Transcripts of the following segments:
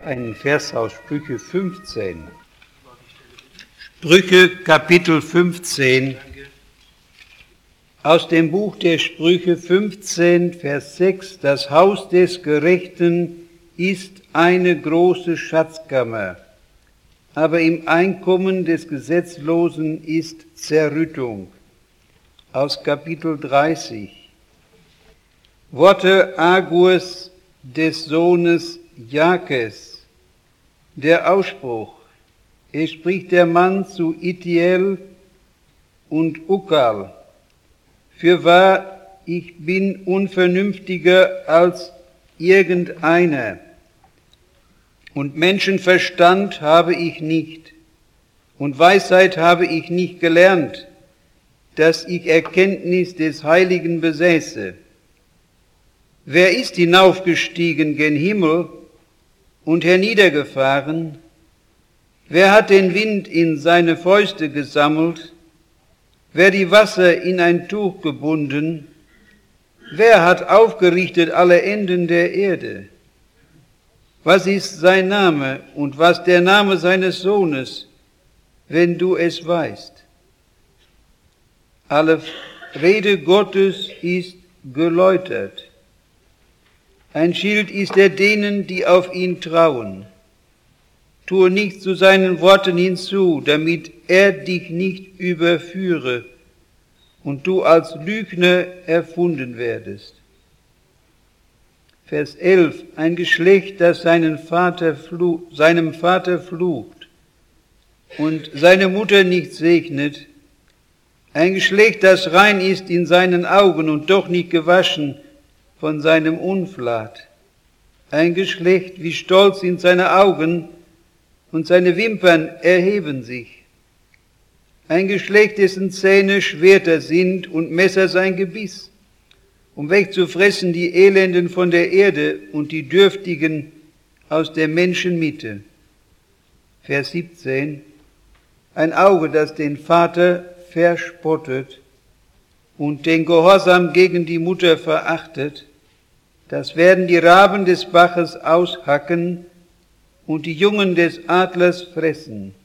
einen Vers aus Sprüche 15. Sprüche Kapitel 15. Aus dem Buch der Sprüche 15, Vers 6. Das Haus des Gerechten ist eine große Schatzkammer, aber im Einkommen des Gesetzlosen ist Zerrüttung. Aus Kapitel 30. Worte Agurs des Sohnes Jakes. Der Ausspruch: Es spricht der Mann zu Itiel und Ukal: Fürwahr, ich bin unvernünftiger als irgendeiner, und Menschenverstand habe ich nicht, und Weisheit habe ich nicht gelernt, dass ich Erkenntnis des Heiligen besäße. Wer ist hinaufgestiegen gen Himmel und herniedergefahren? Wer hat den Wind in seine Fäuste gesammelt? Wer die Wasser in ein Tuch gebunden? Wer hat aufgerichtet alle Enden der Erde? Was ist sein Name und was der Name seines Sohnes, wenn du es weißt? Alle Rede Gottes ist geläutert. Ein Schild ist er denen, die auf ihn trauen. Tue nichts zu seinen Worten hinzu, damit er dich nicht überführe und du als Lügner erfunden werdest. Vers 11. Ein Geschlecht, das seinem Vater flucht und seine Mutter nicht segnet. Ein Geschlecht, das rein ist in seinen Augen und doch nicht gewaschen von seinem Unflat. Ein Geschlecht, wie stolz sind seine Augen und seine Wimpern erheben sich. Ein Geschlecht, dessen Zähne Schwerter sind und Messer sein Gebiss, um wegzufressen die Elenden von der Erde und die Dürftigen aus der Menschenmitte. Vers 17. Ein Auge, das den Vater verspottet und den Gehorsam gegen die Mutter verachtet, das werden die Raben des Baches aushacken und die Jungen des Adlers fressen.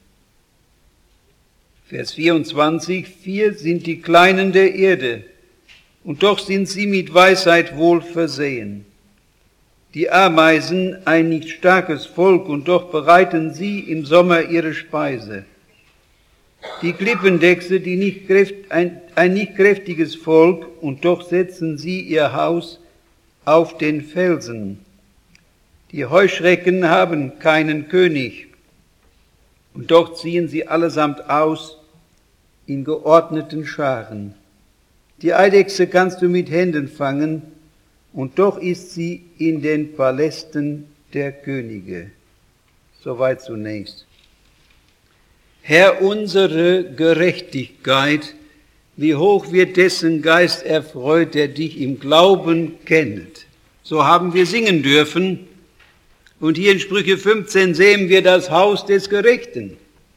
Vers 24. 4 sind die Kleinen der Erde, und doch sind sie mit Weisheit wohl versehen. Die Ameisen, ein nicht starkes Volk, und doch bereiten sie im Sommer ihre Speise. Die Klippendechse, ein nicht kräftiges Volk, und doch setzen sie ihr Haus auf den Felsen. Die Heuschrecken haben keinen König, und doch ziehen sie allesamt aus in geordneten Scharen. Die Eidechse kannst du mit Händen fangen, und doch ist sie in den Palästen der Könige. Soweit zunächst. Herr, unsere Gerechtigkeit, wie hoch wird dessen Geist erfreut, der dich im Glauben kennt. So haben wir singen dürfen. Und hier in Sprüche 15 sehen wir das Haus des Gerechten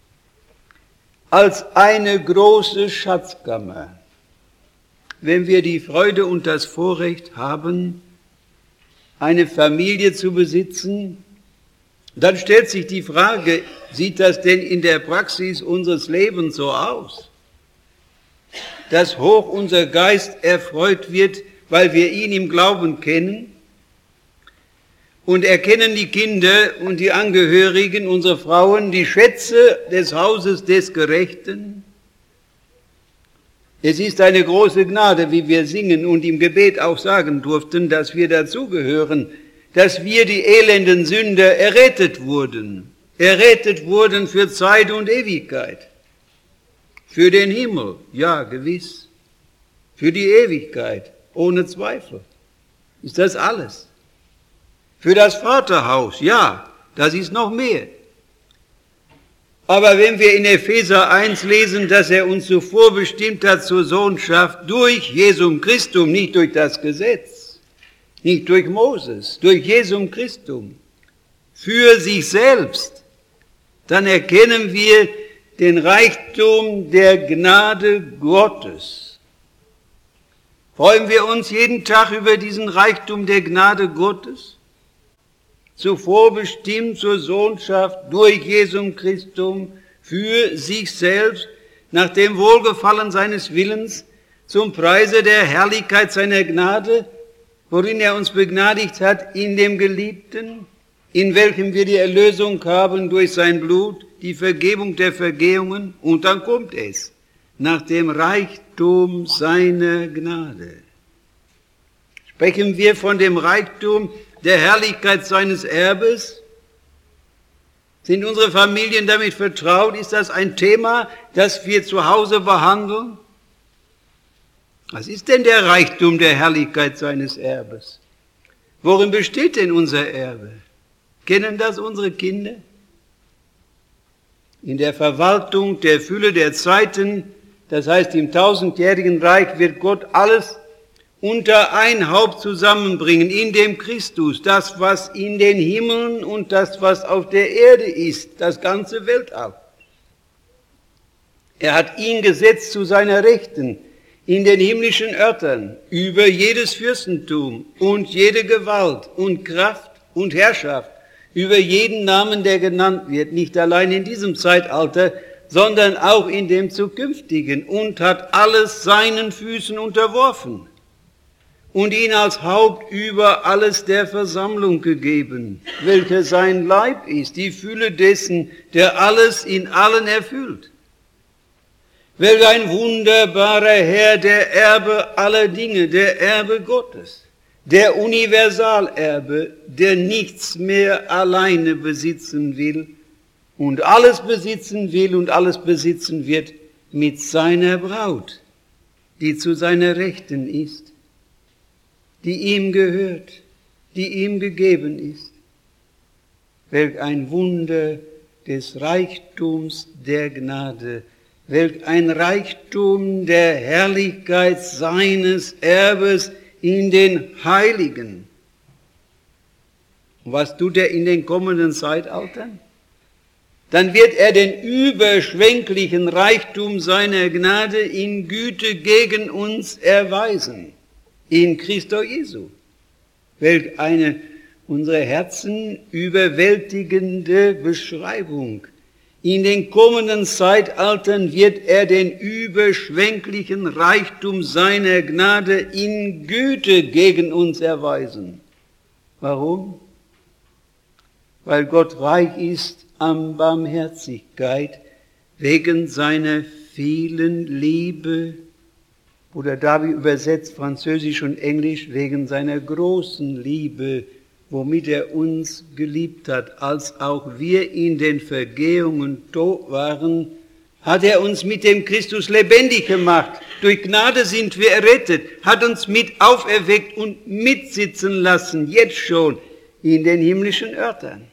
als eine große Schatzkammer. Wenn wir die Freude und das Vorrecht haben, eine Familie zu besitzen, dann stellt sich die Frage, sieht das denn in der Praxis unseres Lebens so aus? Dass hoch unser Geist erfreut wird, weil wir ihn im Glauben kennen? Und erkennen die Kinder und die Angehörigen, unsere Frauen, die Schätze des Hauses des Gerechten? Es ist eine große Gnade, wie wir singen und im Gebet auch sagen durften, dass wir dazugehören, dass wir, die elenden Sünder, errettet wurden für Zeit und Ewigkeit, für den Himmel, ja gewiss, für die Ewigkeit, ohne Zweifel. Ist das alles? Für das Vaterhaus, ja, das ist noch mehr. Aber wenn wir in Epheser 1 lesen, dass er uns zuvor bestimmt hat zur Sohnschaft durch Jesum Christum, nicht durch das Gesetz, nicht durch Moses, durch Jesum Christum, für sich selbst, dann erkennen wir den Reichtum der Gnade Gottes. Freuen wir uns jeden Tag über diesen Reichtum der Gnade Gottes? zuvor bestimmt zur Sohnschaft durch Jesum Christum für sich selbst, nach dem Wohlgefallen seines Willens, zum Preise der Herrlichkeit seiner Gnade, worin er uns begnadigt hat in dem Geliebten, in welchem wir die Erlösung haben durch sein Blut, die Vergebung der Vergehungen, und dann kommt es, nach dem Reichtum seiner Gnade. Sprechen wir von dem Reichtum der Herrlichkeit seines Erbes? Sind unsere Familien damit vertraut? Ist das ein Thema, das wir zu Hause behandeln? Was ist denn der Reichtum der Herrlichkeit seines Erbes? Worin besteht denn unser Erbe? Kennen das unsere Kinder? In der Verwaltung der Fülle der Zeiten, das heißt im tausendjährigen Reich, wird Gott alles unter ein Haupt zusammenbringen, in dem Christus, das, was in den Himmeln und das, was auf der Erde ist, das ganze Weltall. Er hat ihn gesetzt zu seiner Rechten, in den himmlischen Örtern, über jedes Fürstentum und jede Gewalt und Kraft und Herrschaft, über jeden Namen, der genannt wird, nicht allein in diesem Zeitalter, sondern auch in dem zukünftigen, und hat alles seinen Füßen unterworfen und ihn als Haupt über alles der Versammlung gegeben, welcher sein Leib ist, die Fülle dessen, der alles in allen erfüllt. Welch ein wunderbarer Herr, der Erbe aller Dinge, der Erbe Gottes, der Universalerbe, der nichts mehr alleine besitzen will und alles besitzen will und alles besitzen wird mit seiner Braut, die zu seiner Rechten ist, die ihm gehört, die ihm gegeben ist. Welch ein Wunder des Reichtums der Gnade, welch ein Reichtum der Herrlichkeit seines Erbes in den Heiligen. Und was tut er in den kommenden Zeitaltern? Dann wird er den überschwänglichen Reichtum seiner Gnade in Güte gegen uns erweisen. In Christo Jesu. Welch eine unsere Herzen überwältigende Beschreibung. In den kommenden Zeitaltern wird er den überschwänglichen Reichtum seiner Gnade in Güte gegen uns erweisen. Warum? Weil Gott reich ist an Barmherzigkeit, wegen seiner vielen Liebe. Bruder David übersetzt Französisch und Englisch, wegen seiner großen Liebe, womit er uns geliebt hat, als auch wir in den Vergehungen tot waren, hat er uns mit dem Christus lebendig gemacht. Durch Gnade sind wir errettet, hat uns mit auferweckt und mitsitzen lassen, jetzt schon, in den himmlischen Örtern.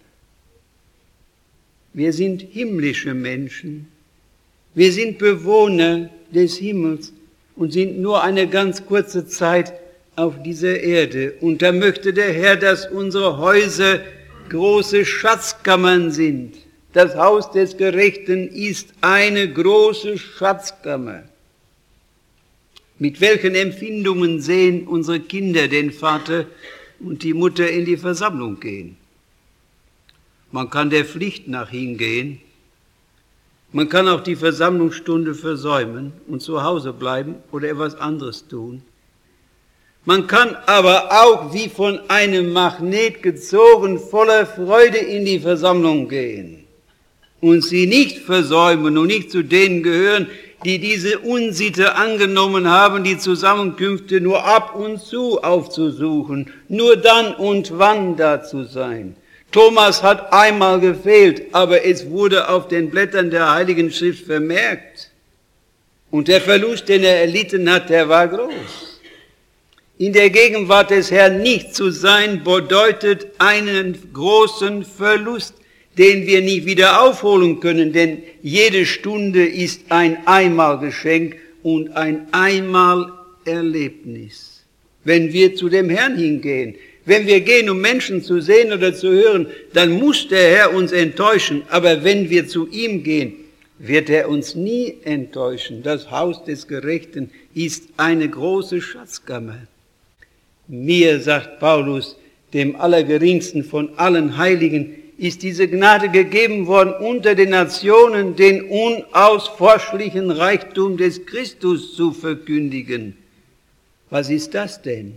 Wir sind himmlische Menschen. Wir sind Bewohner des Himmels und sind nur eine ganz kurze Zeit auf dieser Erde. Und da möchte der Herr, dass unsere Häuser große Schatzkammern sind. Das Haus des Gerechten ist eine große Schatzkammer. Mit welchen Empfindungen sehen unsere Kinder den Vater und die Mutter in die Versammlung gehen? Man kann der Pflicht nach hingehen. Man kann auch die Versammlungsstunde versäumen und zu Hause bleiben oder etwas anderes tun. Man kann aber auch wie von einem Magnet gezogen voller Freude in die Versammlung gehen und sie nicht versäumen und nicht zu denen gehören, die diese Unsitte angenommen haben, die Zusammenkünfte nur ab und zu aufzusuchen, nur dann und wann da zu sein. Thomas hat einmal gefehlt, aber es wurde auf den Blättern der Heiligen Schrift vermerkt. Und der Verlust, den er erlitten hat, der war groß. In der Gegenwart des Herrn nicht zu sein, bedeutet einen großen Verlust, den wir nicht wieder aufholen können, denn jede Stunde ist ein Einmalgeschenk und ein Einmalerlebnis. Wenn wir zu dem Herrn hingehen, wenn wir gehen, um Menschen zu sehen oder zu hören, dann muss der Herr uns enttäuschen. Aber wenn wir zu ihm gehen, wird er uns nie enttäuschen. Das Haus des Gerechten ist eine große Schatzkammer. Mir, sagt Paulus, dem Allergeringsten von allen Heiligen, ist diese Gnade gegeben worden, unter den Nationen den unausforschlichen Reichtum des Christus zu verkündigen. Was ist das denn?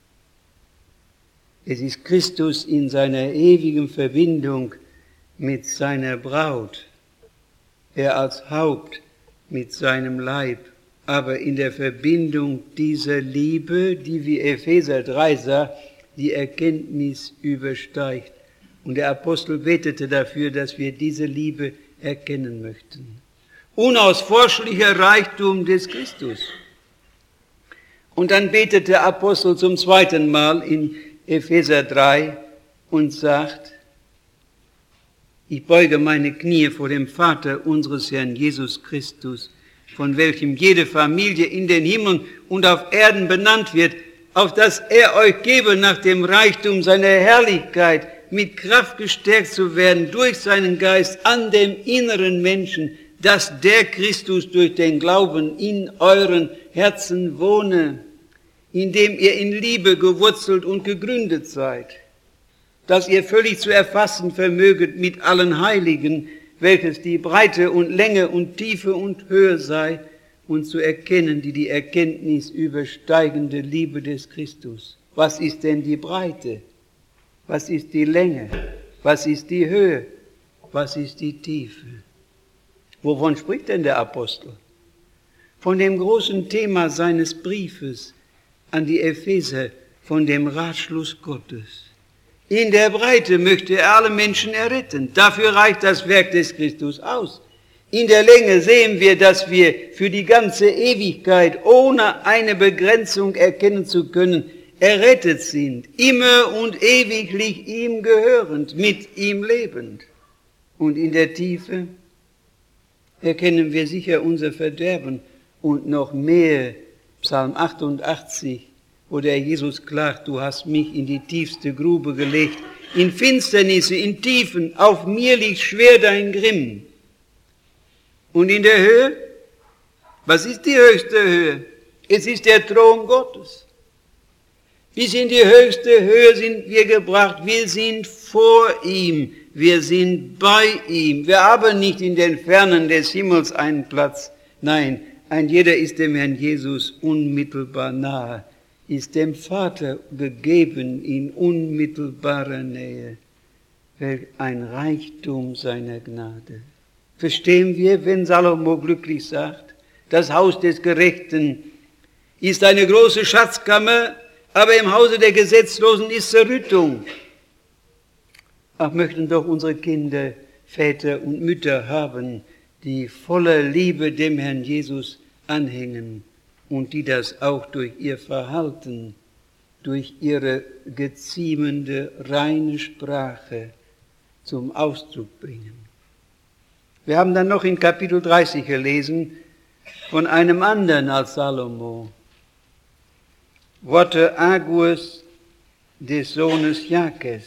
Es ist Christus in seiner ewigen Verbindung mit seiner Braut, er als Haupt mit seinem Leib, aber in der Verbindung dieser Liebe, die, wie Epheser 3 sagt, die Erkenntnis übersteigt. Und der Apostel betete dafür, dass wir diese Liebe erkennen möchten. Unausforschlicher Reichtum des Christus. Und dann betet der Apostel zum zweiten Mal in Epheser 3 und sagt, ich beuge meine Knie vor dem Vater unseres Herrn Jesus Christus, von welchem jede Familie in den Himmeln und auf Erden benannt wird, auf dass er euch gebe, nach dem Reichtum seiner Herrlichkeit mit Kraft gestärkt zu werden durch seinen Geist an dem inneren Menschen, dass der Christus durch den Glauben in euren Herzen wohne, indem ihr in Liebe gewurzelt und gegründet seid, dass ihr völlig zu erfassen vermöget mit allen Heiligen, welches die Breite und Länge und Tiefe und Höhe sei, und zu erkennen die Erkenntnis übersteigende Liebe des Christus. Was ist denn die Breite? Was ist die Länge? Was ist die Höhe? Was ist die Tiefe? Wovon spricht denn der Apostel? Von dem großen Thema seines Briefes an die Epheser, von dem Ratschluss Gottes. In der Breite möchte er alle Menschen erretten. Dafür reicht das Werk des Christus aus. In der Länge sehen wir, dass wir für die ganze Ewigkeit, ohne eine Begrenzung erkennen zu können, errettet sind, immer und ewiglich ihm gehörend, mit ihm lebend. Und in der Tiefe erkennen wir sicher unser Verderben und noch mehr, Psalm 88, wo der Jesus klagt, du hast mich in die tiefste Grube gelegt, in Finsternisse, in Tiefen, auf mir liegt schwer dein Grimm. Und in der Höhe, was ist die höchste Höhe? Es ist der Thron Gottes. Bis in die höchste Höhe sind wir gebracht, wir sind vor ihm, wir sind bei ihm. Wir haben nicht in den Fernen des Himmels einen Platz, nein, ein jeder ist dem Herrn Jesus unmittelbar nahe, ist dem Vater gegeben in unmittelbarer Nähe. Welch ein Reichtum seiner Gnade. Verstehen wir, wenn Salomo glücklich sagt, das Haus des Gerechten ist eine große Schatzkammer, aber im Hause der Gesetzlosen ist Zerrüttung. Ach, möchten doch unsere Kinder Väter und Mütter haben, die voller Liebe dem Herrn Jesus anhängen und die das auch durch ihr Verhalten, durch ihre geziemende, reine Sprache zum Ausdruck bringen. Wir haben dann noch in Kapitel 30 gelesen von einem anderen als Salomo. Worte Agurs des Sohnes Jakes.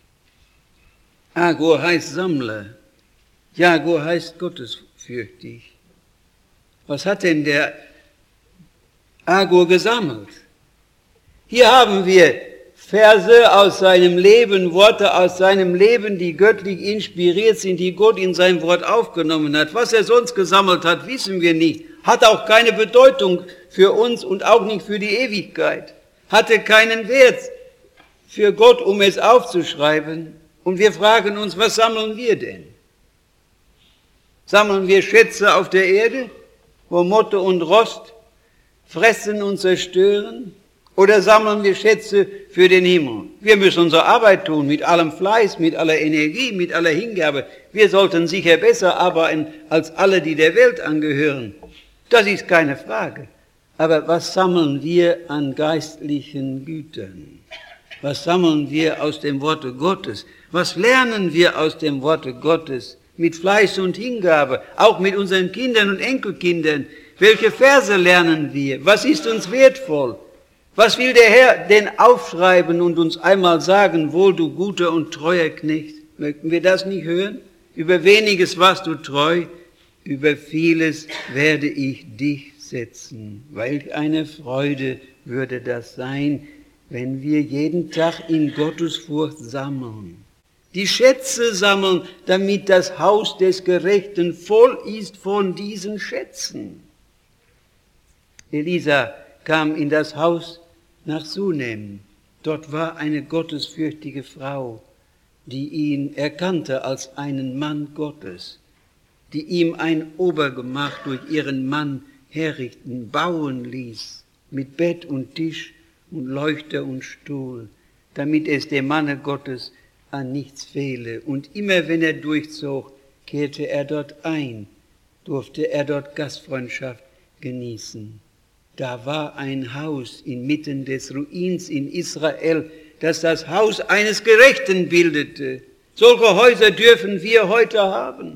Agur heißt Sammler. Jagur heißt gottesfürchtig. Was hat denn der Agur gesammelt? Hier haben wir Verse aus seinem Leben, Worte aus seinem Leben, die göttlich inspiriert sind, die Gott in sein Wort aufgenommen hat. Was er sonst gesammelt hat, wissen wir nicht. Hat auch keine Bedeutung für uns und auch nicht für die Ewigkeit. Hatte keinen Wert für Gott, um es aufzuschreiben. Und wir fragen uns, was sammeln wir denn? Sammeln wir Schätze auf der Erde, wo Motte und Rost fressen und zerstören? Oder sammeln wir Schätze für den Himmel? Wir müssen unsere Arbeit tun, mit allem Fleiß, mit aller Energie, mit aller Hingabe. Wir sollten sicher besser arbeiten als alle, die der Welt angehören. Das ist keine Frage. Aber was sammeln wir an geistlichen Gütern? Was sammeln wir aus dem Worte Gottes? Was lernen wir aus dem Worte Gottes? Mit Fleiß und Hingabe, auch mit unseren Kindern und Enkelkindern. Welche Verse lernen wir? Was ist uns wertvoll? Was will der Herr denn aufschreiben und uns einmal sagen, wohl du guter und treuer Knecht? Möchten wir das nicht hören? Über weniges warst du treu, über vieles werde ich dich setzen. Welch eine Freude würde das sein, wenn wir jeden Tag in Gottesfurcht sammeln. Die Schätze sammeln, damit das Haus des Gerechten voll ist von diesen Schätzen. Elisa kam in das Haus nach Sunem. Dort war eine gottesfürchtige Frau, die ihn erkannte als einen Mann Gottes, die ihm ein Obergemach durch ihren Mann herrichten, bauen ließ, mit Bett und Tisch und Leuchter und Stuhl, damit es dem Manne Gottes an nichts fehle. Und immer wenn er durchzog, kehrte er dort ein, durfte er dort Gastfreundschaft genießen. Da war ein Haus inmitten des Ruins in Israel, das Haus eines Gerechten bildete. Solche Häuser dürfen wir heute haben.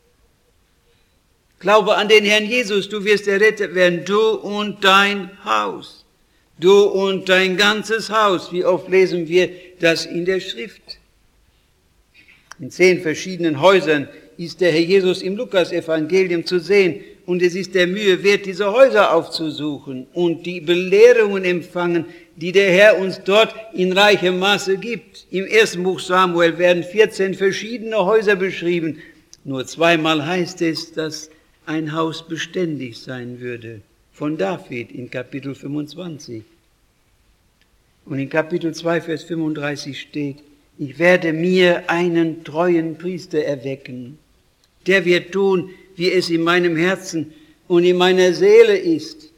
Glaube an den Herrn Jesus, du wirst errettet werden, du und dein Haus. Du und dein ganzes Haus. Wie oft lesen wir das in der Schrift? In 10 verschiedenen Häusern ist der Herr Jesus im Lukas-Evangelium zu sehen. Und es ist der Mühe wert, diese Häuser aufzusuchen und die Belehrungen empfangen, die der Herr uns dort in reichem Maße gibt. Im 1. Buch Samuel werden 14 verschiedene Häuser beschrieben. Nur 2-mal heißt es, dass ein Haus beständig sein würde. Von David in Kapitel 25. Und in Kapitel 2, Vers 35 steht, ich werde mir einen treuen Priester erwecken. Der wird tun, wie es in meinem Herzen und in meiner Seele ist.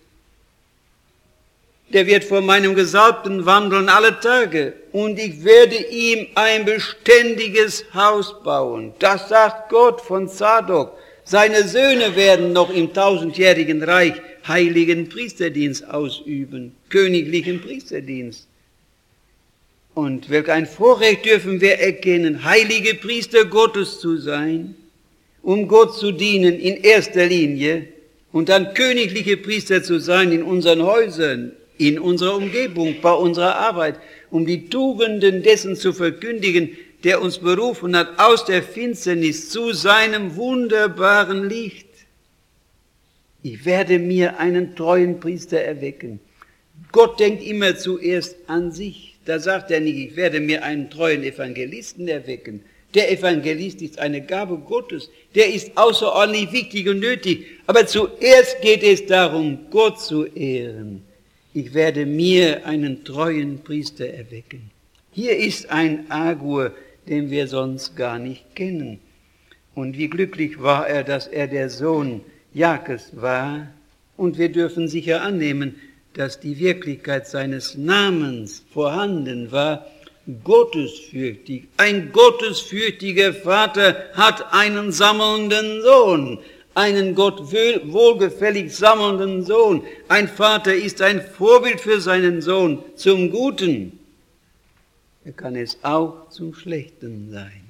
Der wird vor meinem Gesalbten wandeln alle Tage und ich werde ihm ein beständiges Haus bauen. Das sagt Gott von Zadok. Seine Söhne werden noch im 1000-jährigen Reich heiligen Priesterdienst ausüben, königlichen Priesterdienst. Und welch ein Vorrecht dürfen wir erkennen, heilige Priester Gottes zu sein, um Gott zu dienen in erster Linie und dann königliche Priester zu sein in unseren Häusern, in unserer Umgebung, bei unserer Arbeit, um die Tugenden dessen zu verkündigen, der uns berufen hat aus der Finsternis zu seinem wunderbaren Licht. Ich werde mir einen treuen Priester erwecken. Gott denkt immer zuerst an sich. Da sagt er nicht, ich werde mir einen treuen Evangelisten erwecken. Der Evangelist ist eine Gabe Gottes. Der ist außerordentlich wichtig und nötig. Aber zuerst geht es darum, Gott zu ehren. Ich werde mir einen treuen Priester erwecken. Hier ist ein Agur, den wir sonst gar nicht kennen. Und wie glücklich war er, dass er der Sohn Jakes war. Und wir dürfen sicher annehmen, dass die Wirklichkeit seines Namens vorhanden war, gottesfürchtig. Ein gottesfürchtiger Vater hat einen sammelnden Sohn, einen Gott wohlgefällig sammelnden Sohn. Ein Vater ist ein Vorbild für seinen Sohn zum Guten. Er kann es auch zum Schlechten sein.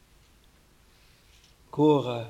Korah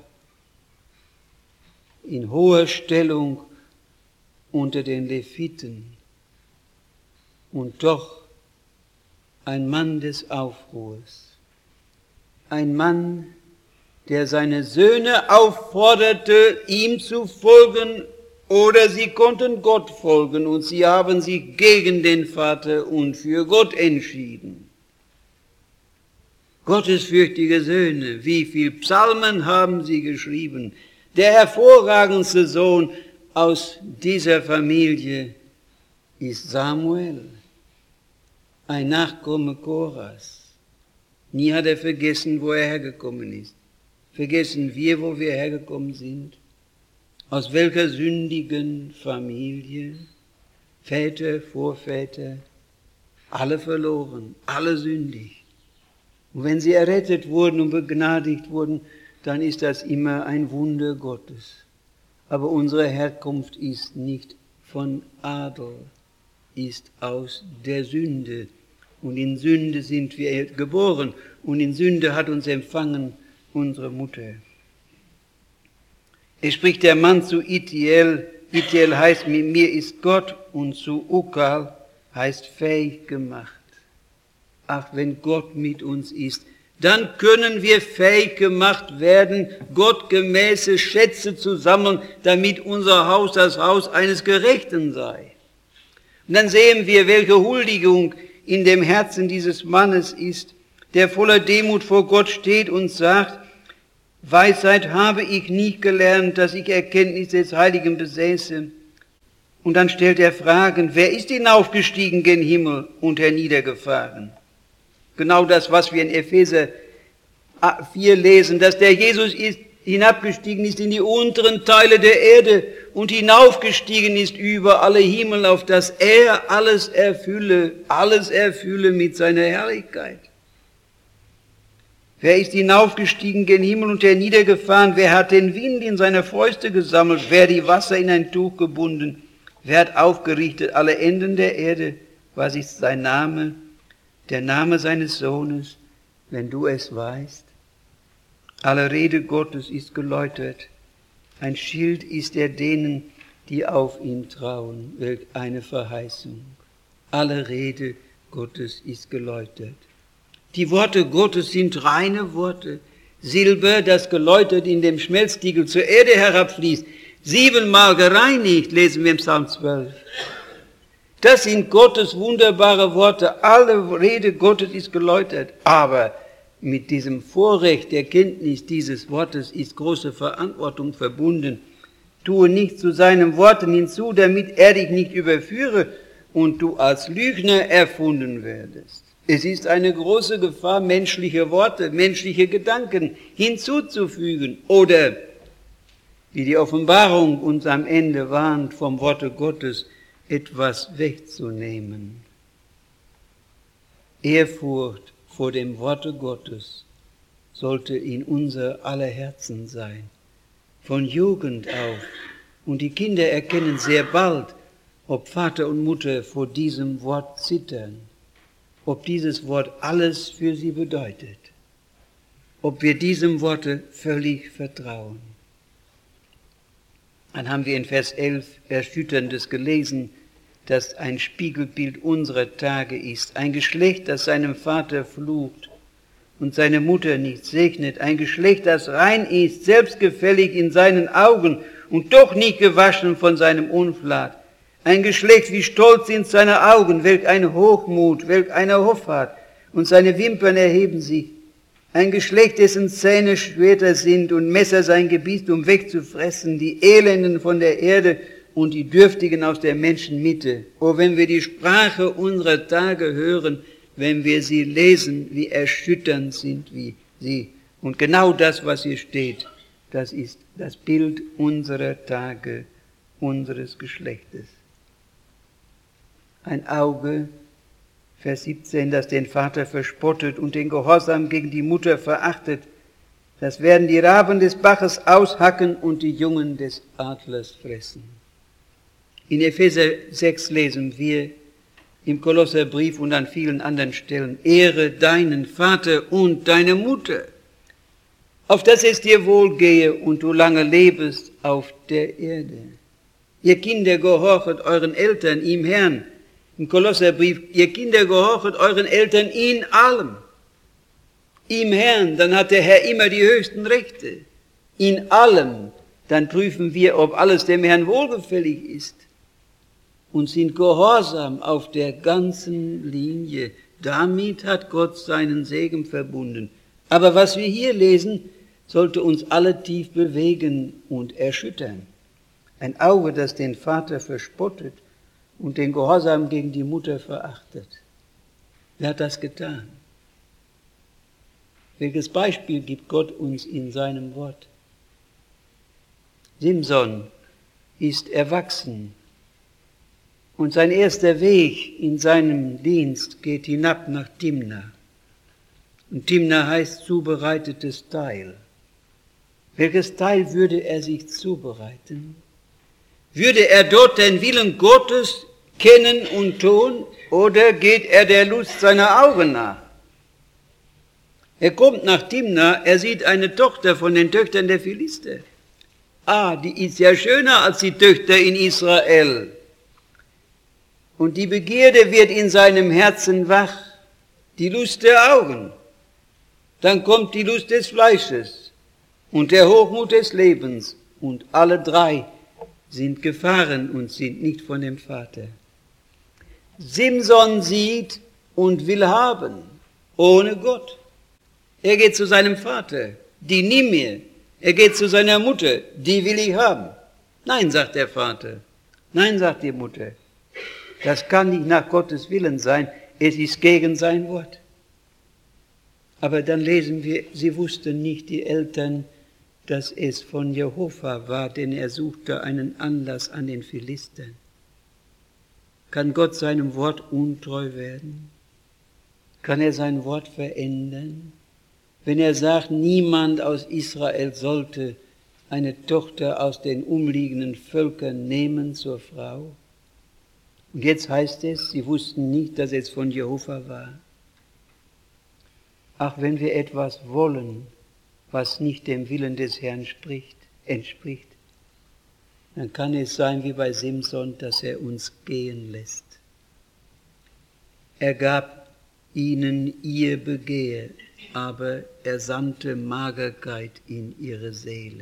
in hoher Stellung unter den Leviten und doch ein Mann des Aufruhrs, ein Mann, der seine Söhne aufforderte, ihm zu folgen, oder sie konnten Gott folgen und sie haben sich gegen den Vater und für Gott entschieden. Gottesfürchtige Söhne, wie viele Psalmen haben sie geschrieben. Der hervorragendste Sohn aus dieser Familie ist Samuel, ein Nachkomme Korahs. Nie hat er vergessen, wo er hergekommen ist. Vergessen wir, wo wir hergekommen sind? Aus welcher sündigen Familie? Väter, Vorväter, alle verloren, alle sündig. Und wenn sie errettet wurden und begnadigt wurden, dann ist das immer ein Wunder Gottes. Aber unsere Herkunft ist nicht von Adel, ist aus der Sünde. Und in Sünde sind wir geboren und in Sünde hat uns empfangen unsere Mutter. Es spricht der Mann zu Itiel. Itiel heißt, mit mir ist Gott, und zu Ukal heißt fähig gemacht. Ach, wenn Gott mit uns ist, dann können wir fähig gemacht werden, gottgemäße Schätze zu sammeln, damit unser Haus das Haus eines Gerechten sei. Und dann sehen wir, welche Huldigung in dem Herzen dieses Mannes ist, der voller Demut vor Gott steht und sagt, Weisheit habe ich nicht gelernt, dass ich Erkenntnis des Heiligen besäße. Und dann stellt er Fragen, wer ist hinaufgestiegen gen Himmel und herniedergefahren? Genau das, was wir in Epheser 4 lesen, dass der Jesus hinabgestiegen ist in die unteren Teile der Erde und hinaufgestiegen ist über alle Himmel, auf dass er alles erfülle mit seiner Herrlichkeit. Wer ist hinaufgestiegen gen Himmel und herniedergefahren? Wer hat den Wind in seine Fäuste gesammelt? Wer die Wasser in ein Tuch gebunden? Wer hat aufgerichtet alle Enden der Erde? Was ist sein Name? Der Name seines Sohnes, wenn du es weißt. Alle Rede Gottes ist geläutert. Ein Schild ist er denen, die auf ihn trauen. Welch eine Verheißung. Alle Rede Gottes ist geläutert. Die Worte Gottes sind reine Worte. Silber, das geläutert in dem Schmelztiegel zur Erde herabfließt, 7-mal gereinigt, lesen wir im Psalm 12. Das sind Gottes wunderbare Worte. Alle Rede Gottes ist geläutert. Aber mit diesem Vorrecht der Kenntnis dieses Wortes ist große Verantwortung verbunden. Tue nicht zu seinen Worten hinzu, damit er dich nicht überführe und du als Lügner erfunden werdest. Es ist eine große Gefahr, menschliche Worte, menschliche Gedanken hinzuzufügen oder, wie die Offenbarung uns am Ende warnt, vom Worte Gottes etwas wegzunehmen. Ehrfurcht vor dem Worte Gottes sollte in unser aller Herzen sein, von Jugend auf. Und die Kinder erkennen sehr bald, ob Vater und Mutter vor diesem Wort zittern, ob dieses Wort alles für sie bedeutet, ob wir diesem Worte völlig vertrauen. Dann haben wir in Vers 11 Erschütterndes gelesen, das ein Spiegelbild unserer Tage ist. Ein Geschlecht, das seinem Vater flucht und seine Mutter nicht segnet. Ein Geschlecht, das rein ist, selbstgefällig in seinen Augen und doch nicht gewaschen von seinem Unflat. Ein Geschlecht, wie stolz sind seine Augen, welch eine Hochmut, welch eine Hoffart, und seine Wimpern erheben sich. Ein Geschlecht, dessen Zähne Schwerter sind und Messer sein Gebiss, um wegzufressen, die Elenden von der Erde und die Dürftigen aus der Menschenmitte. Oh, wenn wir die Sprache unserer Tage hören, wenn wir sie lesen, wie erschütternd sind wie sie. Und genau das, was hier steht, das ist das Bild unserer Tage, unseres Geschlechtes. Ein Auge, Vers 17, das den Vater verspottet und den Gehorsam gegen die Mutter verachtet, das werden die Raben des Baches aushacken und die Jungen des Adlers fressen. In Epheser 6 lesen wir im Kolosserbrief und an vielen anderen Stellen, ehre deinen Vater und deine Mutter, auf dass es dir wohlgehe und du lange lebest auf der Erde. Ihr Kinder, gehorchet euren Eltern im Herrn. Im Kolosserbrief, ihr Kinder, gehorchet euren Eltern in allem. Im Herrn, dann hat der Herr immer die höchsten Rechte. In allem, dann prüfen wir, ob alles dem Herrn wohlgefällig ist. Und sind gehorsam auf der ganzen Linie. Damit hat Gott seinen Segen verbunden. Aber was wir hier lesen, sollte uns alle tief bewegen und erschüttern. Ein Auge, das den Vater verspottet und den Gehorsam gegen die Mutter verachtet. Wer hat das getan? Welches Beispiel gibt Gott uns in seinem Wort? Simson ist erwachsen und sein erster Weg in seinem Dienst geht hinab nach Timna. Und Timna heißt zubereitetes Teil. Welches Teil würde er sich zubereiten? Würde er dort den Willen Gottes kennen und tun, oder geht er der Lust seiner Augen nach? Er kommt nach Timna, er sieht eine Tochter von den Töchtern der Philister. Die ist ja schöner als die Töchter in Israel. Und die Begierde wird in seinem Herzen wach, die Lust der Augen. Dann kommt die Lust des Fleisches und der Hochmut des Lebens, und alle drei sind Gefahren und sind nicht von dem Vater. Simson sieht und will haben, ohne Gott. Er geht zu seinem Vater, die nimm mir. Er geht zu seiner Mutter, die will ich haben. Nein, sagt der Vater. Nein, sagt die Mutter. Das kann nicht nach Gottes Willen sein. Es ist gegen sein Wort. Aber dann lesen wir, sie wussten nicht, die Eltern, dass es von Jehova war, denn er suchte einen Anlass an den Philistern. Kann Gott seinem Wort untreu werden? Kann er sein Wort verändern? Wenn er sagt, niemand aus Israel sollte eine Tochter aus den umliegenden Völkern nehmen zur Frau. Und jetzt heißt es, sie wussten nicht, dass es von Jehova war. Ach, wenn wir etwas wollen, was nicht dem Willen des Herrn entspricht, dann kann es sein wie bei Simson, dass er uns gehen lässt. Er gab ihnen ihr Begehr, aber er sandte Magerkeit in ihre Seele.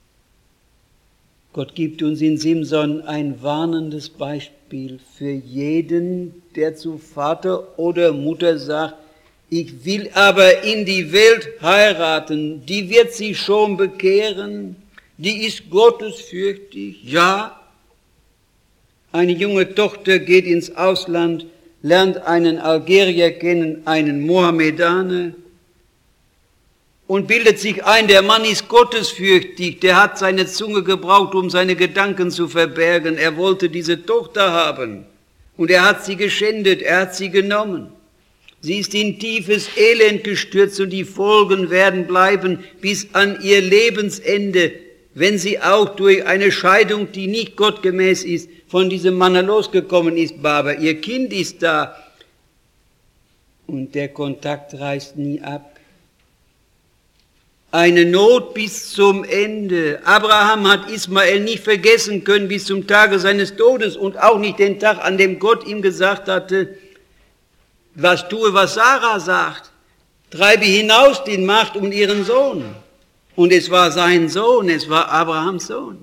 Gott gibt uns in Simson ein warnendes Beispiel für jeden, der zu Vater oder Mutter sagt, ich will aber in die Welt heiraten, die wird sich schon bekehren, die ist gottesfürchtig, ja. Eine junge Tochter geht ins Ausland, lernt einen Algerier kennen, einen Mohammedaner, und bildet sich ein, der Mann ist gottesfürchtig, der hat seine Zunge gebraucht, um seine Gedanken zu verbergen. Er wollte diese Tochter haben und er hat sie geschändet, er hat sie genommen. Sie ist in tiefes Elend gestürzt und die Folgen werden bleiben bis an ihr Lebensende, wenn sie auch durch eine Scheidung, die nicht gottgemäß ist, von diesem Mann losgekommen ist. Aber ihr Kind ist da und der Kontakt reißt nie ab. Eine Not bis zum Ende. Abraham hat Ismael nicht vergessen können bis zum Tage seines Todes und auch nicht den Tag, an dem Gott ihm gesagt hatte, was tue, was Sarah sagt. Treibe hinaus den Magd und ihren Sohn. Und es war sein Sohn, es war Abrahams Sohn.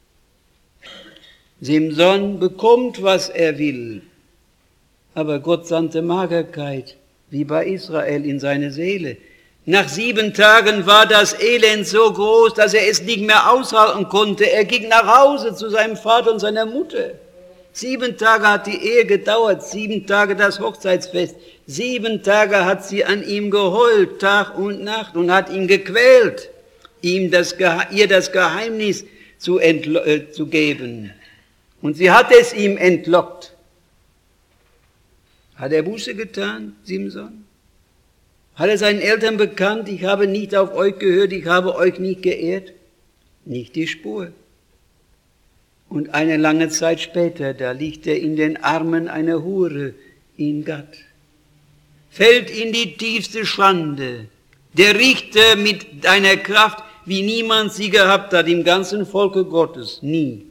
Simson bekommt, was er will. Aber Gott sandte Magerkeit, wie bei Israel, in seine Seele. Nach 7 Tagen war das Elend so groß, dass er es nicht mehr aushalten konnte. Er ging nach Hause zu seinem Vater und seiner Mutter. 7 Tage hat die Ehe gedauert, 7 Tage das Hochzeitsfest. 7 Tage hat sie an ihm geheult, Tag und Nacht, und hat ihn gequält, ihr das Geheimnis zu geben. Und sie hat es ihm entlockt. Hat er Buße getan, Simson? Hat er seinen Eltern bekannt, ich habe nicht auf euch gehört, ich habe euch nicht geehrt? Nicht die Spur. Und eine lange Zeit später, da liegt er in den Armen einer Hure in Gat. Fällt in die tiefste Schande. Der Richter mit einer Kraft, wie niemand sie gehabt hat im ganzen Volke Gottes. Nie.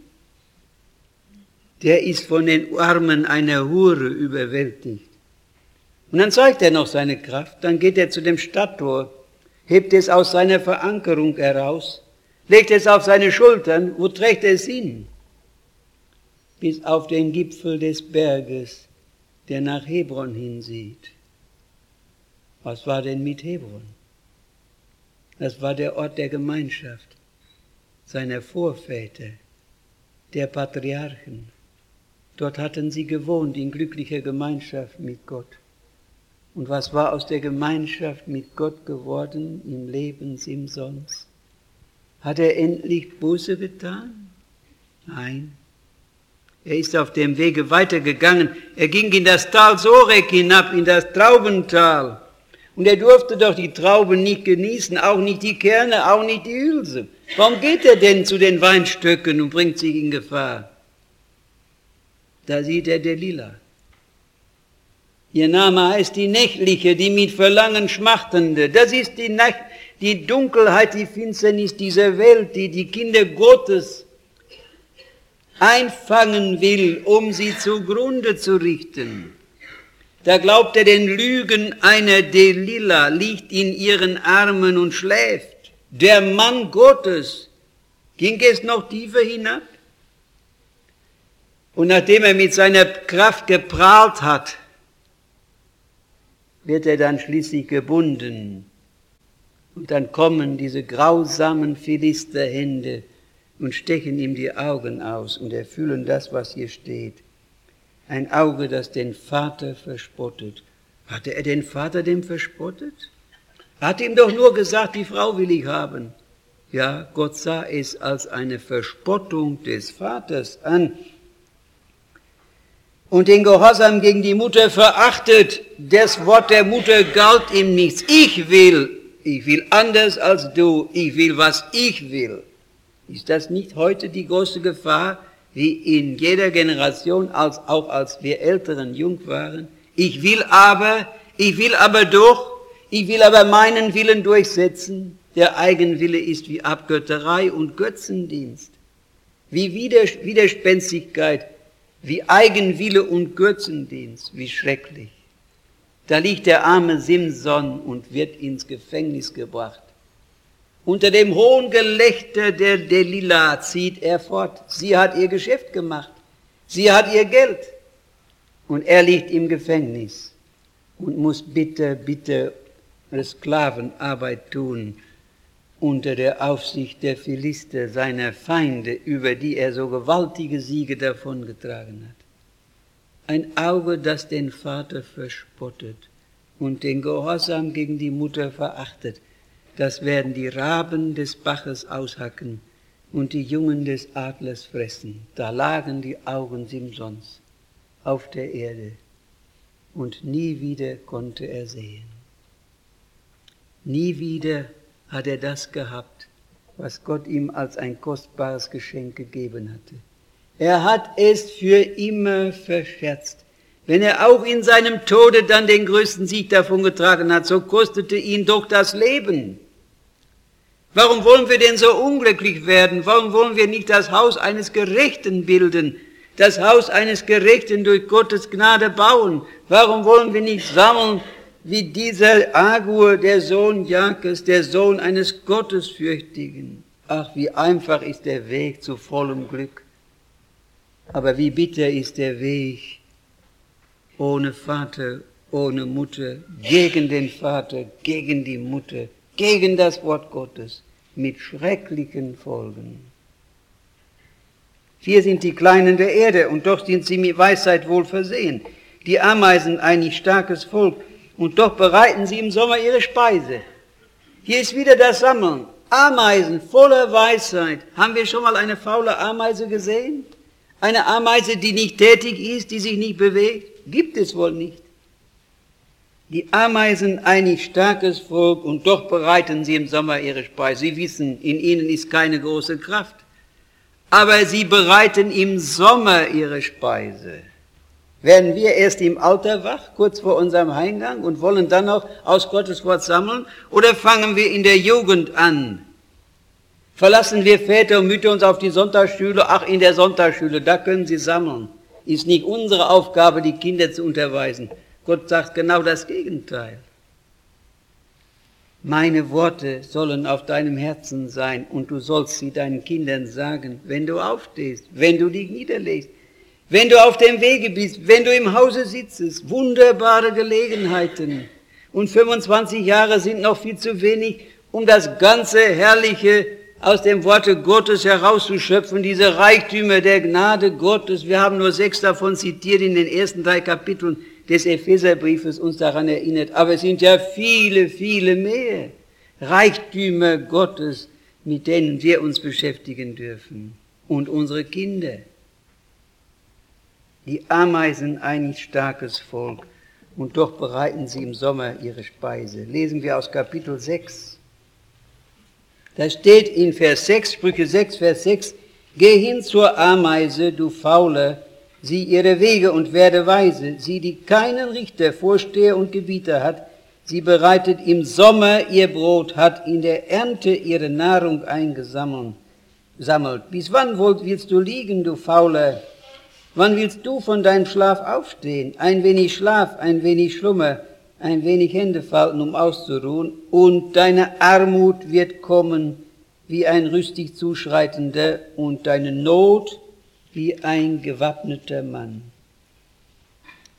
Der ist von den Armen einer Hure überwältigt. Und dann zeigt er noch seine Kraft, dann geht er zu dem Stadttor, hebt es aus seiner Verankerung heraus, legt es auf seine Schultern, wo trägt er es hin? Bis auf den Gipfel des Berges, der nach Hebron hinsieht. Was war denn mit Hebron? Das war der Ort der Gemeinschaft, seiner Vorväter, der Patriarchen. Dort hatten sie gewohnt in glücklicher Gemeinschaft mit Gott. Und was war aus der Gemeinschaft mit Gott geworden im Leben Simsons? Hat er endlich Buße getan? Nein. Er ist auf dem Wege weitergegangen. Er ging in das Tal Sorek hinab, in das Traubental. Und er durfte doch die Trauben nicht genießen, auch nicht die Kerne, auch nicht die Hülse. Warum geht er denn zu den Weinstöcken und bringt sich in Gefahr? Da sieht er Delila. Ihr Name heißt die Nächtliche, die mit Verlangen Schmachtende. Das ist die Dunkelheit, die Finsternis dieser Welt, die die Kinder Gottes einfangen will, um sie zugrunde zu richten. Da glaubt er den Lügen einer Delila, liegt in ihren Armen und schläft. Der Mann Gottes, ging es noch tiefer hinab? Und nachdem er mit seiner Kraft geprahlt hat, wird er dann schließlich gebunden. Und dann kommen diese grausamen Philisterhände und stechen ihm die Augen aus und erfüllen das, was hier steht. Ein Auge, das den Vater verspottet. Hatte er den Vater dem verspottet? Er hat ihm doch nur gesagt, die Frau will ich haben. Ja, Gott sah es als eine Verspottung des Vaters an und den Gehorsam gegen die Mutter verachtet. Das Wort der Mutter galt ihm nichts. Ich will anders als du, ich will, was ich will. Ist das nicht heute die große Gefahr, wie in jeder Generation, auch als wir Älteren jung waren? Ich will aber meinen Willen durchsetzen. Der Eigenwille ist wie Abgötterei und Götzendienst, wie Widerspenstigkeit, wie Eigenwille und Götzendienst, wie schrecklich. Da liegt der arme Simson und wird ins Gefängnis gebracht. Unter dem hohen Gelächter der Delila zieht er fort. Sie hat ihr Geschäft gemacht, sie hat ihr Geld und er liegt im Gefängnis und muss bitter Sklavenarbeit tun unter der Aufsicht der Philister, seiner Feinde, über die er so gewaltige Siege davongetragen hat. Ein Auge, das den Vater verspottet und den Gehorsam gegen die Mutter verachtet, das werden die Raben des Baches aushacken und die Jungen des Adlers fressen. Da lagen die Augen Simsons auf der Erde und nie wieder konnte er sehen. Nie wieder hat er das gehabt, was Gott ihm als ein kostbares Geschenk gegeben hatte. Er hat es für immer verscherzt. Wenn er auch in seinem Tode dann den größten Sieg davongetragen hat, so kostete ihn doch das Leben. Warum wollen wir denn so unglücklich werden? Warum wollen wir nicht das Haus eines Gerechten bilden? Das Haus eines Gerechten durch Gottes Gnade bauen? Warum wollen wir nicht sammeln wie dieser Agur, der Sohn Jakes, der Sohn eines Gottesfürchtigen? Ach, wie einfach ist der Weg zu vollem Glück. Aber wie bitter ist der Weg ohne Vater, ohne Mutter, gegen den Vater, gegen die Mutter, gegen das Wort Gottes, mit schrecklichen Folgen. 4 sind die Kleinen der Erde, und doch sind sie mit Weisheit wohl versehen. Die Ameisen ein nicht starkes Volk, und doch bereiten sie im Sommer ihre Speise. Hier ist wieder das Sammeln. Ameisen voller Weisheit. Haben wir schon mal eine faule Ameise gesehen? Eine Ameise, die nicht tätig ist, die sich nicht bewegt? Gibt es wohl nicht. Die Ameisen ein nicht starkes Volk, und doch bereiten sie im Sommer ihre Speise. Sie wissen, in ihnen ist keine große Kraft. Aber sie bereiten im Sommer ihre Speise. Werden wir erst im Alter wach, kurz vor unserem Eingang, und wollen dann noch aus Gottes Wort sammeln? Oder fangen wir in der Jugend an? Verlassen wir Väter und Mütter uns auf die Sonntagsschule? Ach, in der Sonntagsschule, da können sie sammeln. Ist nicht unsere Aufgabe, die Kinder zu unterweisen. Gott sagt genau das Gegenteil. Meine Worte sollen auf deinem Herzen sein, und du sollst sie deinen Kindern sagen, wenn du aufstehst, wenn du dich niederlegst, wenn du auf dem Wege bist, wenn du im Hause sitzt. Wunderbare Gelegenheiten. Und 25 Jahre sind noch viel zu wenig, um das ganze Herrliche aus dem Worte Gottes herauszuschöpfen, diese Reichtümer der Gnade Gottes. Wir haben nur 6 davon zitiert in den ersten 3 Kapiteln des Epheserbriefes, uns daran erinnert. Aber es sind ja viele, viele mehr Reichtümer Gottes, mit denen wir uns beschäftigen dürfen. Und unsere Kinder. Die Ameisen ein nicht starkes Volk, und doch bereiten sie im Sommer ihre Speise. Lesen wir aus Kapitel 6. Da steht in Vers 6, Sprüche 6, Vers 6, geh hin zur Ameise, du Fauler, sieh ihre Wege und werde weise, sie, die keinen Richter, Vorsteher und Gebieter hat, sie bereitet im Sommer ihr Brot, hat in der Ernte ihre Nahrung eingesammelt. Bis wann willst du liegen, du Fauler? Wann willst du von deinem Schlaf aufstehen? Ein wenig Schlaf, ein wenig Schlummer, ein wenig Hände falten, um auszuruhen, und deine Armut wird kommen wie ein rüstig Zuschreitender und deine Not wie ein gewappneter Mann.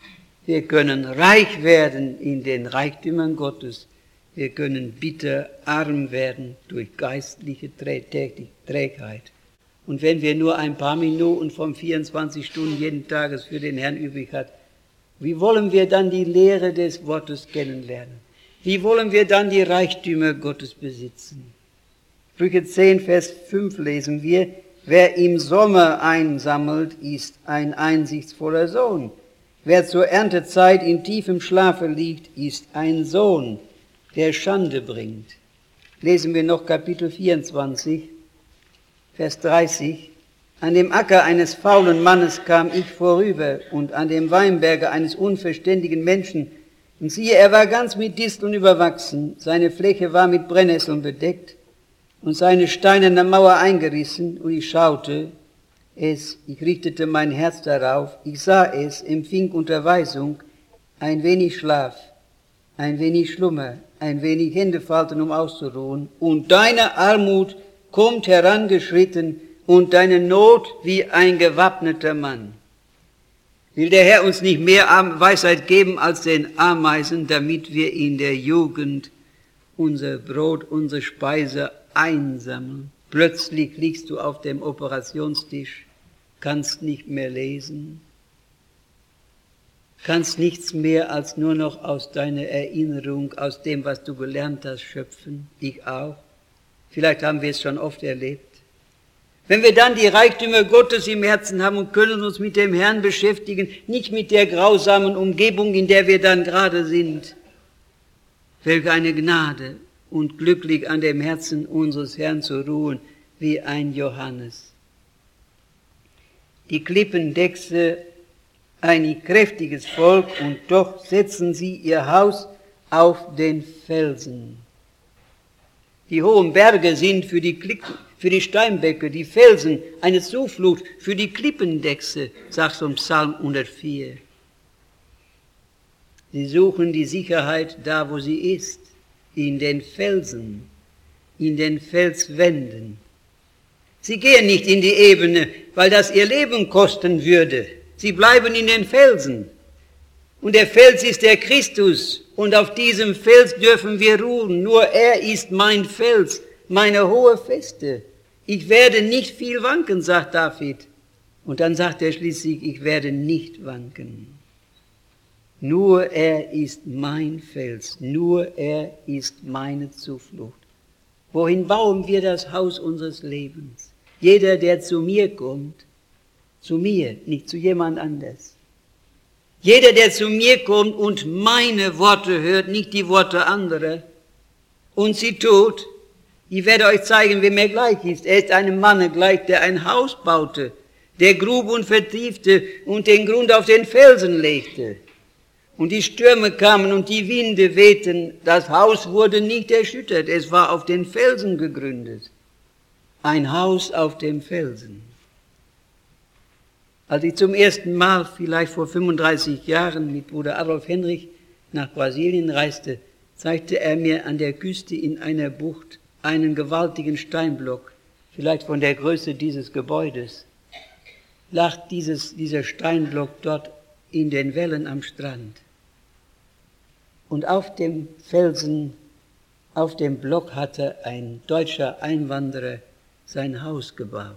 Wir können reich werden in den Reichtümern Gottes. Wir können bitter arm werden durch geistliche Trägheit. Und wenn wir nur ein paar Minuten von 24 Stunden jeden Tages für den Herrn übrig haben, wie wollen wir dann die Lehre des Wortes kennenlernen? Wie wollen wir dann die Reichtümer Gottes besitzen? Sprüche 10, Vers 5 lesen wir, wer im Sommer einsammelt, ist ein einsichtsvoller Sohn. Wer zur Erntezeit in tiefem Schlafe liegt, ist ein Sohn, der Schande bringt. Lesen wir noch Kapitel 24, Vers 30. An dem Acker eines faulen Mannes kam ich vorüber und an dem Weinberge eines unverständigen Menschen. Und siehe, er war ganz mit Disteln überwachsen, seine Fläche war mit Brennnesseln bedeckt und seine steinerne Mauer eingerissen. Und ich schaute es, ich richtete mein Herz darauf, ich sah es, empfing Unterweisung, ein wenig Schlaf, ein wenig Schlummer, ein wenig Händefalten, um auszuruhen. Und deine Armut kommt herangeschritten und deine Not wie ein gewappneter Mann. Will der Herr uns nicht mehr Weisheit geben als den Ameisen, damit wir in der Jugend unser Brot, unsere Speise einsammeln? Plötzlich liegst du auf dem Operationstisch, kannst nicht mehr lesen, kannst nichts mehr als nur noch aus deiner Erinnerung, aus dem, was du gelernt hast, schöpfen. Ich auch. Vielleicht haben wir es schon oft erlebt. Wenn wir dann die Reichtümer Gottes im Herzen haben und können uns mit dem Herrn beschäftigen, nicht mit der grausamen Umgebung, in der wir dann gerade sind. Welch eine Gnade und glücklich an dem Herzen unseres Herrn zu ruhen, wie ein Johannes. Die Klippendechse, ein kräftiges Volk, und doch setzen sie ihr Haus auf den Felsen. Die hohen Berge sind für die Steinböcke, die Felsen, eine Zuflucht für die Klippendechse, sagt so Psalm 104. Sie suchen die Sicherheit da, wo sie ist, in den Felsen, in den Felswänden. Sie gehen nicht in die Ebene, weil das ihr Leben kosten würde. Sie bleiben in den Felsen. Und der Fels ist der Christus. Und auf diesem Fels dürfen wir ruhen. Nur er ist mein Fels, meine hohe Feste. Ich werde nicht viel wanken, sagt David. Und dann sagt er schließlich, ich werde nicht wanken. Nur er ist mein Fels, nur er ist meine Zuflucht. Wohin bauen wir das Haus unseres Lebens? Jeder, der zu mir kommt, zu mir, nicht zu jemand anders. Jeder, der zu mir kommt und meine Worte hört, nicht die Worte anderer, und sie tut, ich werde euch zeigen, wem er gleich ist. Er ist einem Manne gleich, der ein Haus baute, der grub und vertiefte und den Grund auf den Felsen legte. Und die Stürme kamen und die Winde wehten, das Haus wurde nicht erschüttert, es war auf den Felsen gegründet. Ein Haus auf dem Felsen. Als ich zum ersten Mal, vielleicht vor 35 Jahren, mit Bruder Adolf Henrich nach Brasilien reiste, zeigte er mir an der Küste in einer Bucht einen gewaltigen Steinblock, vielleicht von der Größe dieses Gebäudes. Lag dieser Steinblock dort in den Wellen am Strand. Und auf dem Felsen, auf dem Block hatte ein deutscher Einwanderer sein Haus gebaut.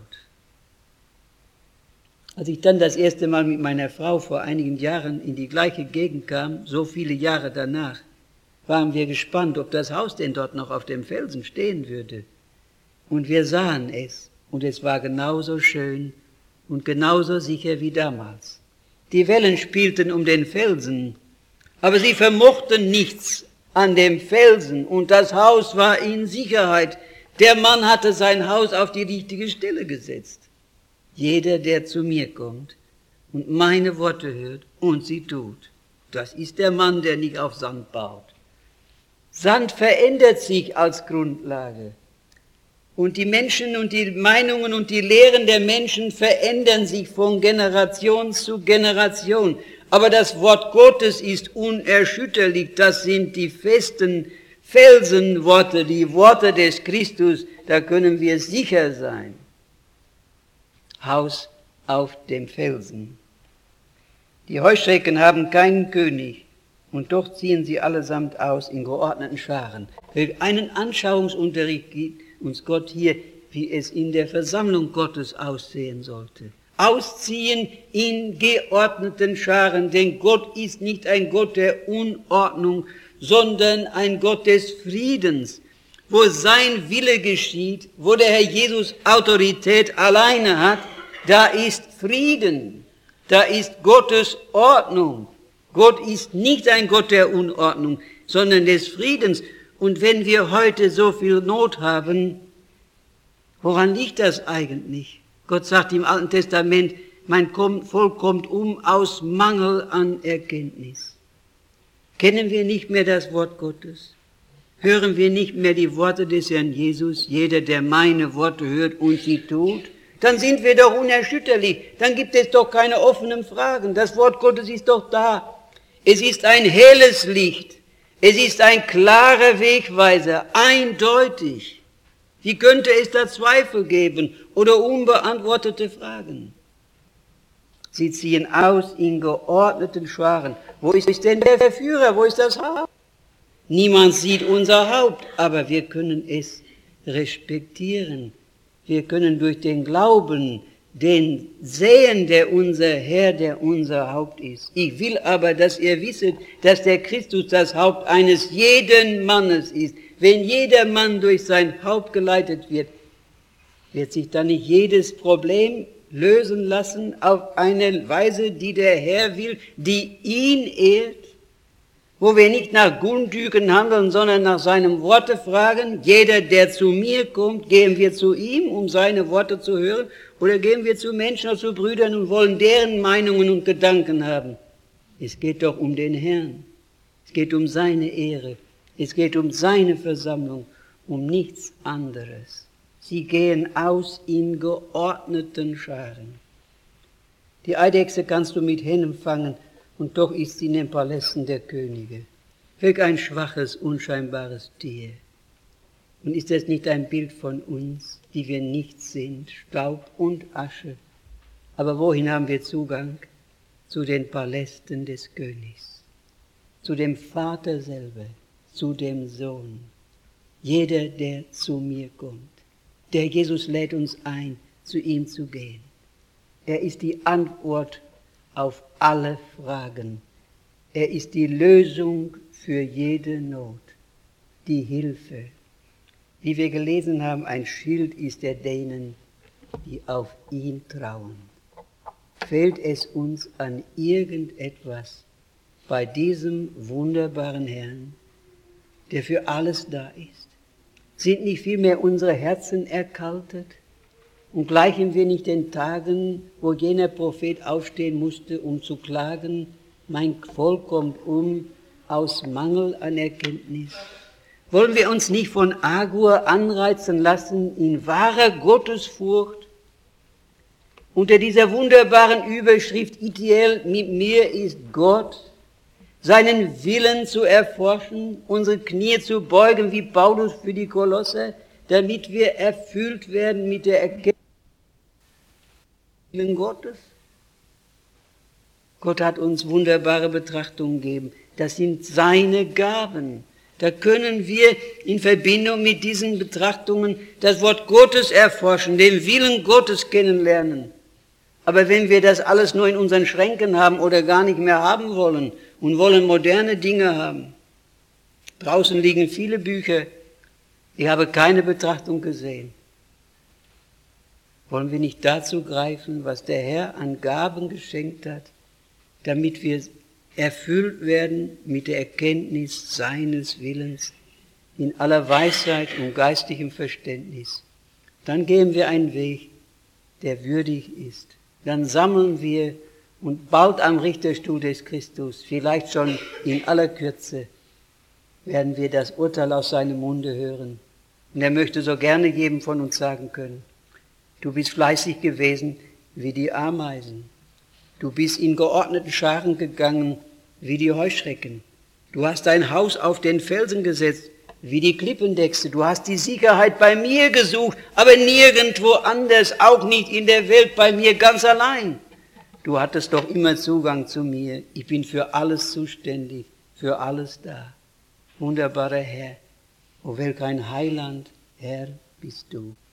Als ich dann das erste Mal mit meiner Frau vor einigen Jahren in die gleiche Gegend kam, so viele Jahre danach, waren wir gespannt, ob das Haus denn dort noch auf dem Felsen stehen würde. Und wir sahen es, und es war genauso schön und genauso sicher wie damals. Die Wellen spielten um den Felsen, aber sie vermochten nichts an dem Felsen, und das Haus war in Sicherheit. Der Mann hatte sein Haus auf die richtige Stelle gesetzt. Jeder, der zu mir kommt und meine Worte hört und sie tut, das ist der Mann, der nicht auf Sand baut. Sand verändert sich als Grundlage. Und die Menschen und die Meinungen und die Lehren der Menschen verändern sich von Generation zu Generation. Aber das Wort Gottes ist unerschütterlich. Das sind die festen Felsenworte, die Worte des Christus. Da können wir sicher sein. Haus auf dem Felsen. Die Heuschrecken haben keinen König, und doch ziehen sie allesamt aus in geordneten Scharen. Einen Anschauungsunterricht gibt uns Gott hier, wie es in der Versammlung Gottes aussehen sollte. Ausziehen in geordneten Scharen, denn Gott ist nicht ein Gott der Unordnung, sondern ein Gott des Friedens, wo sein Wille geschieht, wo der Herr Jesus Autorität alleine hat, da ist Frieden, da ist Gottes Ordnung. Gott ist nicht ein Gott der Unordnung, sondern des Friedens. Und wenn wir heute so viel Not haben, woran liegt das eigentlich? Gott sagt im Alten Testament, mein Volk kommt um aus Mangel an Erkenntnis. Kennen wir nicht mehr das Wort Gottes? Hören wir nicht mehr die Worte des Herrn Jesus? Jeder, der meine Worte hört und sie tut, dann sind wir doch unerschütterlich. Dann gibt es doch keine offenen Fragen. Das Wort Gottes ist doch da. Es ist ein helles Licht. Es ist ein klarer Wegweiser, eindeutig. Wie könnte es da Zweifel geben oder unbeantwortete Fragen? Sie ziehen aus in geordneten Scharen. Wo ist denn der Führer? Wo ist das Haupt? Niemand sieht unser Haupt, aber wir können es respektieren. Wir können durch den Glauben den sehen, der unser Herr, der unser Haupt ist. Ich will aber, dass ihr wisset, dass der Christus das Haupt eines jeden Mannes ist. Wenn jeder Mann durch sein Haupt geleitet wird, wird sich dann nicht jedes Problem lösen lassen auf eine Weise, die der Herr will, die ihn ehrt, wo wir nicht nach Gutdünken handeln, sondern nach seinem Worte fragen. Jeder, der zu mir kommt, gehen wir zu ihm, um seine Worte zu hören, oder gehen wir zu Menschen oder zu Brüdern und wollen deren Meinungen und Gedanken haben? Es geht doch um den Herrn. Es geht um seine Ehre. Es geht um seine Versammlung, um nichts anderes. Sie gehen aus in geordneten Scharen. Die Eidechse kannst du mit Händen fangen, und doch ist sie in den Palästen der Könige. Welch ein schwaches, unscheinbares Tier. Und ist das nicht ein Bild von uns, die wir nichts sind, Staub und Asche? Aber wohin haben wir Zugang? Zu den Palästen des Königs, zu dem Vater selber, zu dem Sohn. Jeder, der zu mir kommt. Der Jesus lädt uns ein, zu ihm zu gehen. Er ist die Antwort auf alle Fragen. Er ist die Lösung für jede Not, die Hilfe. Wie wir gelesen haben, ein Schild ist er denen, die auf ihn trauen. Fehlt es uns an irgendetwas bei diesem wunderbaren Herrn, der für alles da ist? Sind nicht vielmehr unsere Herzen erkaltet? Und gleichen wir nicht den Tagen, wo jener Prophet aufstehen musste, um zu klagen, mein Volk kommt um aus Mangel an Erkenntnis? Wollen wir uns nicht von Argur anreizen lassen in wahrer Gottesfurcht? Unter dieser wunderbaren Überschrift Itiel, mit mir ist Gott, seinen Willen zu erforschen, unsere Knie zu beugen wie Paulus für die Kolosser, damit wir erfüllt werden mit der Erkenntnis Gottes. Gott hat uns wunderbare Betrachtungen gegeben. Das sind seine Gaben. Da können wir in Verbindung mit diesen Betrachtungen das Wort Gottes erforschen, den Willen Gottes kennenlernen. Aber wenn wir das alles nur in unseren Schränken haben oder gar nicht mehr haben wollen und wollen moderne Dinge haben, draußen liegen viele Bücher, ich habe keine Betrachtung gesehen. Wollen wir nicht dazu greifen, was der Herr an Gaben geschenkt hat, damit wir erfüllt werden mit der Erkenntnis seines Willens in aller Weisheit und geistigem Verständnis? Dann gehen wir einen Weg, der würdig ist. Dann sammeln wir und bald am Richterstuhl des Christus, vielleicht schon in aller Kürze, werden wir das Urteil aus seinem Munde hören. Und er möchte so gerne jedem von uns sagen können, du bist fleißig gewesen wie die Ameisen. Du bist in geordneten Scharen gegangen wie die Heuschrecken. Du hast dein Haus auf den Felsen gesetzt wie die Klippendechse. Du hast die Sicherheit bei mir gesucht, aber nirgendwo anders, auch nicht in der Welt, bei mir ganz allein. Du hattest doch immer Zugang zu mir. Ich bin für alles zuständig, für alles da. Wunderbarer Herr, o welch ein Heiland, Herr, bist du.